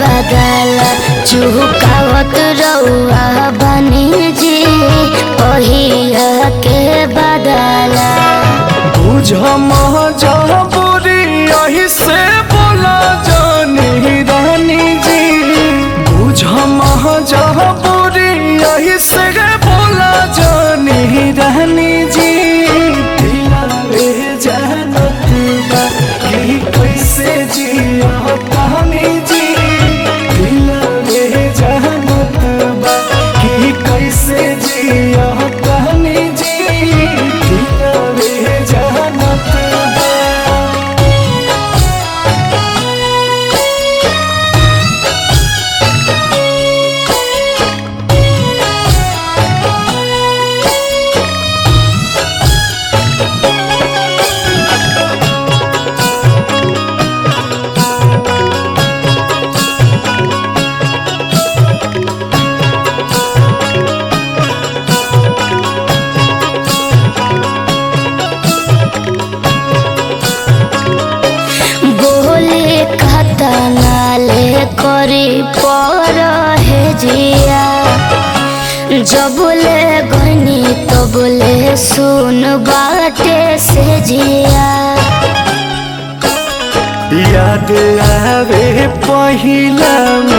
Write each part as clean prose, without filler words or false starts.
बदला चुकावत रउआ बनी जी कहिया के बदला। बुझ मजबूरी यही से बोला जानी रानी जी, बुझ मजबूरी यही से बोला जानी रानी जी। दिलावे जानत बा कि कैसे जिया कहानी जी, दिलावे जानत बा कि कैसे जिया कहानी जी, दिलावे जानत बा। नाले करी पर है जिया, जबले गनी तबले सुन बाटे से जिया। याद आवे पहिला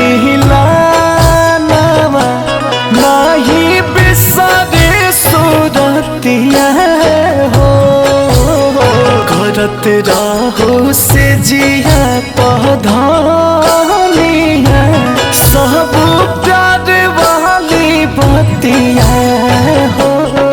मिलानवा नाही बिसरे सूरतिया हो, करत रहो से जिया पधानिया सब प्यार वाली बतिया हो।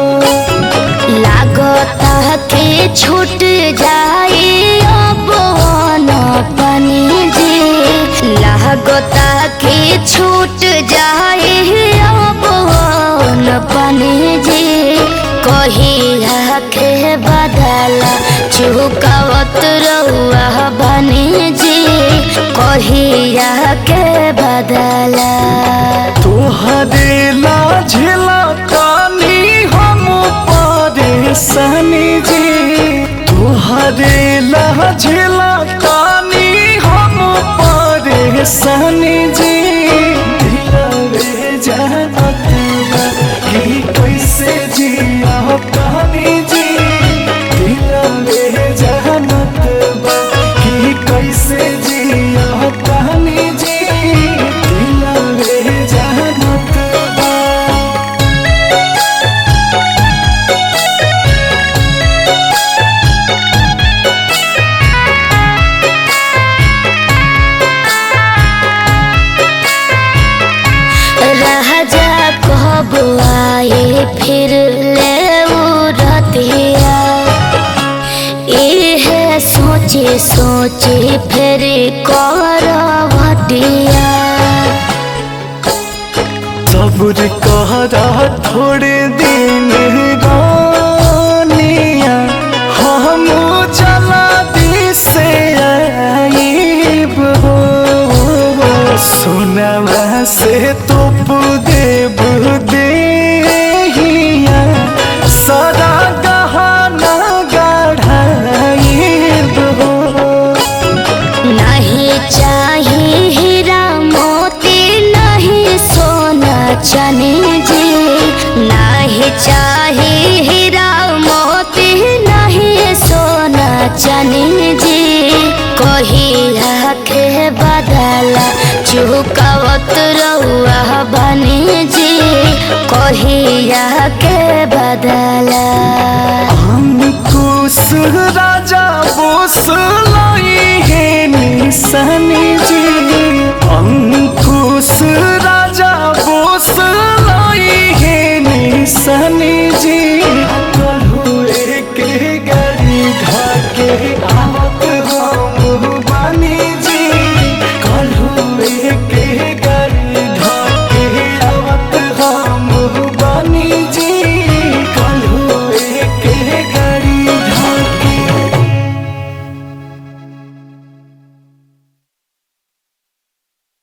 लागता के छूट जाई अब पानी जी, लागता के छूट जाई अब पानी जी कहिया के बदला चुकावत रउआ बनी जी कहिया के बदला। तोहरे लाझला कानी हम परेशानी जी, तोहरे लाझला कानी हम परेशानी जी। दिलावे जानत बा कि कैसे जिया कहानी जी, दिलावे जानत बा कि कैसे जिया कहानी जी, दिलावे जानत बा। राजा कब आए फिर ले रतिया, इहे सोचे सोचे फिर करवटिया। सब्र करा थोड़े दिन रानिया, हम जला दी से आईब हो, सोनवा से तोप देव देहिया सारा गहना गढ़ाईब हो। नहीं चाहिए हीरा मोती नहीं सोना चने जी, नहीं चाहिए हीरा मोती नहीं सोना चने जी कहिया के बदला चुकावत रउआ बनी जी कहिया के बदला। अंकुश राजा बोस लाई है निशानी